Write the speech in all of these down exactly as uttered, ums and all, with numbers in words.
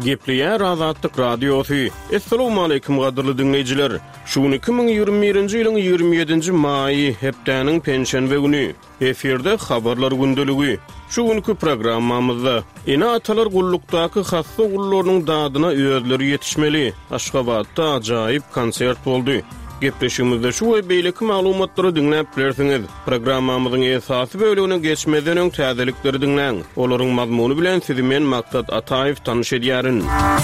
Gepliýär Azatlyk radiosu. Assalamu alaykum gadyrly dinleýijiler. Şu iki bin ýygrimi birinji ýylyň ýygrimi ýedinji maýy hepdäniň penşenbe güni. Eferde habarlar gündöligi. Şu günkü programmamyzda ina atalar gullukdaky hassa gullarynyň dadyna öýerleri ýetişmeli. Aşgabatda ajaýyp konsert boldy. Gepleşimizde şu we beýleki maglumatlary dinläp bilersiňiz. Programmamyzyň esasy bölügine geçmeden öň täzelikleri dinläň. Olaryň mazmuny bilen sizi men Maksat Ataýew tanyş edýärin.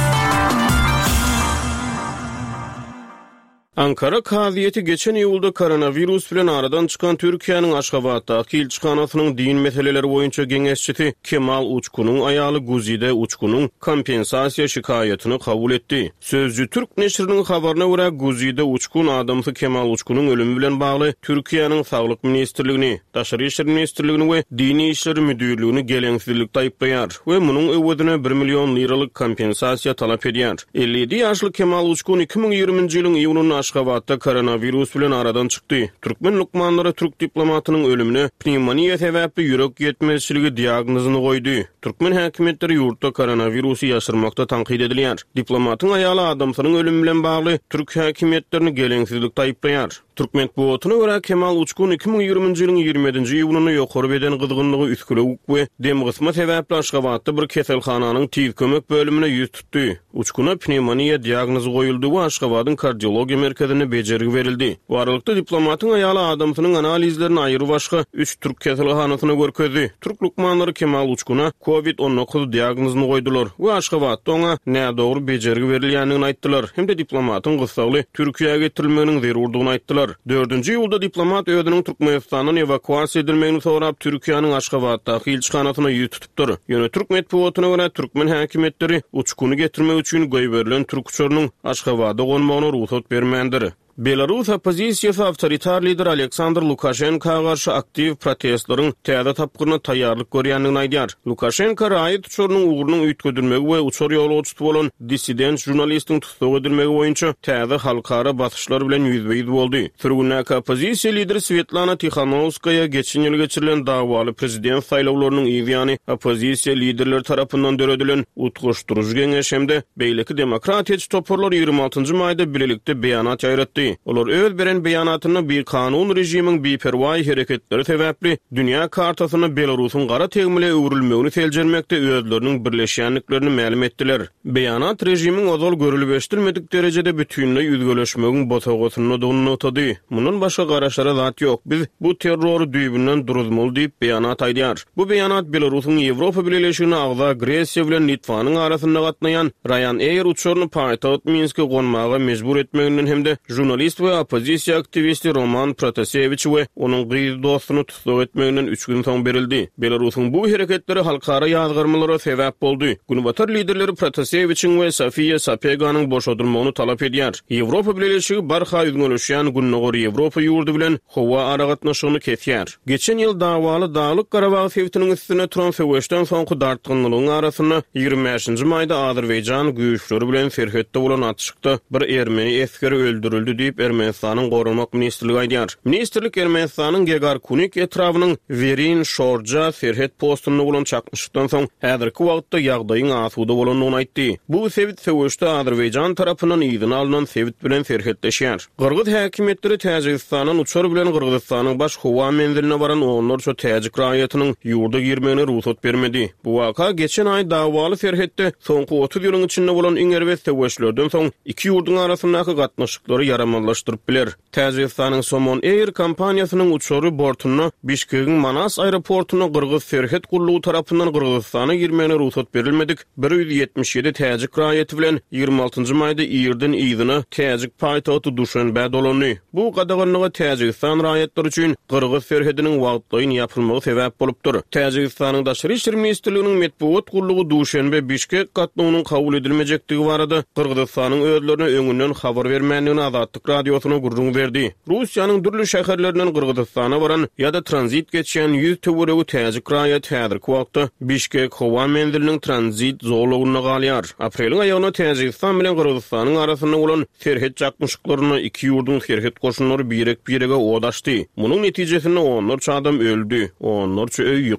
Ankara kaziýeti geçen ýylda koronavirus bilen aradan çykan Türkiýanyň Aşgabatdaky ilçikanasynyň din meseleleri boýunça geňeşçisi Kemal Uçkunyň aýaly Guzide Uçkunyň kompensasiýa şikaýatyny kabul etdi. Sözcü Türk neşriniň habaryna görä Guzide Uçkun adamsy Kemal Uçkunyň ölümi bilen bagly Türkiýanyň Saglyk ministrligini, Daşary işler ministrligini we Dini işler müdürligini geleňsizlikde aýplaýar we munyň öwedine bir million liralyk kompensasiýa talap edýär. elli ýedi ýaşly Kemal Uçkun iki bin ýygrimiňji ýylyň iýunyň Aşgabatda koronavirus bilen aradan çykdy. Türkmen lukmanlary Türk diplomatynyň ölümine pneumoniýa sebäpli ýürek ýetmezçiligi diagnozyny goýdy. Türkmen häkimetleri ýurtda koronavirusy ýaşyrmakda tanqid edilýär. Diplomatyň aýaly adamsynyň ölümi bilen bagly Türk häkimetlerini geleňsizlikde aýplaýar. Türkmen buwatyna görä Kemal Uçkun iki bin ýygrimiňji ýylyň ýygrimi ýedinji iýunyny ýokary beden gyzgynlygy üskülegik we demgysma sebäpli Aşgabatda bir keselhananyň tiz kömek bölümine ýüz tutdy. Uçkuna pneumoniýa diagnozy goýuldy we Aşgabatyň kardiologiýa merkezine bejergi verildi. Bu aralykda diplomatyň aýaly adamsynyň analizlerini aýry başga üç türk keselhanasyna görkezdi. Türk lukmanlary Kemal Uçkuna covid on dokuz diagnozyny goýdular we Aşgabatda oňa nädogry bejergi berilýändigini aýtdylar. Hemde diplomatyň gysgaly Türkiýäge getirilmeginiň zerurdygyny aýtdylar. dördünji ýylda diplomat öýdüniň Türkmenistanyň evakuasiýa edilmegini sorap Türkiýanyň Aşgabatdaky ilçikanasyna ýüz tutupdyr. Ýöne Türk medeniýetyne görä türkmen häkimetleri Uçkuny getirmek üçin goý berilen türk uçurynyň Aşgabatda gonmagyna ruhsat bermendir. Belarus opozisiýasy awtoritar lider Aleksandr Lukashenko garşy aktiv protestlaryň täze tapgyryna taýýarlyk görýändigini aýdýar. Lukashenko raýat uçurynyň ugurunyň üýtgedilmegi we uçur ýolguçy bolan dissident jurnalistiň tutsak edilmegi boýunça täze halkara basyşlar bilen ýüzbeýiz boldy. Türkmenistan opozisiýa lideri Svetlana Tikhanovskaya geçen ýyl geçirilen dawaly prezident saýlawlarynyň ýygyny opozisiýa liderleri tarapyndan döredilen utgaşdyryjy geňeş hemde beýleki demokratiýaçy toparlar ýygrimi altynjy maýda birlikde beýanat ýaratdy. Olar öz beren beýanatyny bir kanun rejimiň beperwaý hereketleri sebäpli dünýä kartasyna Belarusyň gara tegmile öwrülmegini seljermekde özleriniň birleşýänliklerini ma'lum etdiler. Beýanat rejimiň ozal görülbeşdirmedik derejede bütünle ýüzgeleşmegiň botagosyny donunytdy. Munun başga garaşlara zat ýok. Biz bu terror düýbünden duruzmaly diýip beýanat aýdýar. Bu beýanat Belarusyň Ýewropa Birleşigine agza agresiýa bilen Litvanyň arasynda gatnaýan Ryanair uçuryny paýtagat Minske gonmaga mejbur etmeginden hemde jurnalist we opozisiýa aktivisti Roman Protasevich we onuň gyýy dostuny tutsak etmeginden üç gün soň berildi. Belarusyň bu hereketleri halkara ýazgyrmalara sebäp boldy. Günbatar liderleri Protasevichiň we Sofia Sapeganyň boşadylmagyny talap edýär. Ýewropa Birleşigi barha ýüzgeleşýän Günnägor Ýewropa ýurdu bilen howa aragatnaşygyny kesýär. Geçen ýyl dawaly Dağlyk Garabag sewtiniň üstüne turan feweşden soňky dartgynlygyň arasyna ýygrimi beşinji maýda Azerbaýjan güýçleri bilen Serhetde bolan atışykda bir ermeni eskeri öldürildi diýip Ermenistanyň Gorunmak ministrligi aýdýar. Ministrlik Ermenistanyň Gegar Kunik etrawynyň Verin Şorja Serhet postuny bolan çakmyşykdan soň häzirki wagtda ýagdaýyň asuda bolanyny aýtdy. Bu sewit sewüşde Azerbaýjan tarapyndan ýygyny alynan sewit bilen serhetleşýär. Gyrgyz häkimetleri Täjikistanyň uçur bilen Gyrgyzstanyň baş howa menziline baran onlarça täjik raýatynyň ýurda girmegine ruhsat bermedi. Bu waka geçen aý dawaly serhetde soňky otuz ýylyň içinde bolan iňerbet sewüşlerden soň iki ýurdun arasyndaky gatnaşyklary yaramanlaşdyryp biler. Täjikistanyň Somon Air kompaniýasynyň uçury bortuny Bişkegiň Manas aeroportuny Gyrgyz serhet gullugy tarapyndan Gyrgyzstana girmegine ruhsat berilmedik. bir ýüz ýetmiş ýedi täjik raýaty bilen ýygrimi altynjy maýda ýerden ýygyny täjik paýtagy Duşanbe dolany. Bu gadaganlyga Täjikistan raýatlary üçin Gyrgyz serhetiniň wagtlaýyn ýapylmagy sebäp bolupdyr. Täjikistanyň Daşary işler ministrliginiň medeniýet gullugy Duşanbe Bişkek gatnawynyň kabul edilmejektigi barada Gyrgyzstanyň özlerine öňünden habar bermändigini Azatlyk radiosyna gurrun berdi. Russiýanyň dürli şäherlerinden Gyrgyzstana baran ýa-da tranzit geçýän ýüz töweregi täjik raýat häzirki wagtda Bişkek howa menziliniň tranzit zorlugyna galýar. Apreliň aýagyna Täjikistan bilen Gyrgyzstanyň arasynda bolan serhet çakmyşyklaryna iki ýurdun serhet goşunlary birek birege odaşdy. Munyň netijesinde onlarça adam öldü, onlarça öý